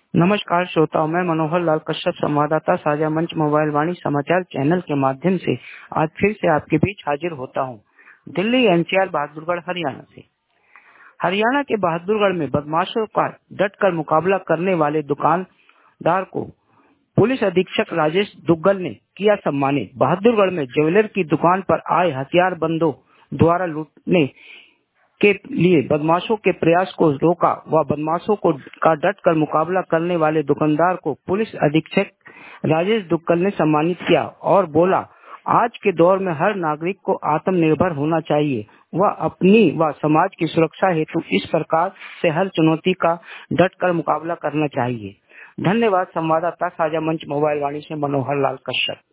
नमस्कार श्रोताओं, मैं मनोहर लाल कश्यप, संवाददाता साझा मंच मोबाइल वाणी समाचार चैनल के माध्यम से आज फिर से आपके बीच हाजिर होता हूं। दिल्ली एनसीआर बहादुरगढ़ हरियाणा से। हरियाणा के बहादुरगढ़ में बदमाशों का डटकर मुकाबला करने वाले दुकानदार को पुलिस अधीक्षक राजेश दुग्गल ने किया सम्मानित। बहादुरगढ़ में ज्वेलर की दुकान पर आए हथियारबंदों द्वारा लूटने के लिए बदमाशों के प्रयास को रोका व बदमाशों को का डट कर मुकाबला करने वाले दुकानदार को पुलिस अधीक्षक राजेश दुग्गल ने सम्मानित किया और बोला, आज के दौर में हर नागरिक को आत्मनिर्भर होना चाहिए। वह अपनी व समाज की सुरक्षा हेतु इस प्रकार से हर चुनौती का डट कर मुकाबला करना चाहिए। धन्यवाद। संवाददाता साझा मंच मोबाइल वाणी से मनोहर लाल कश्यप।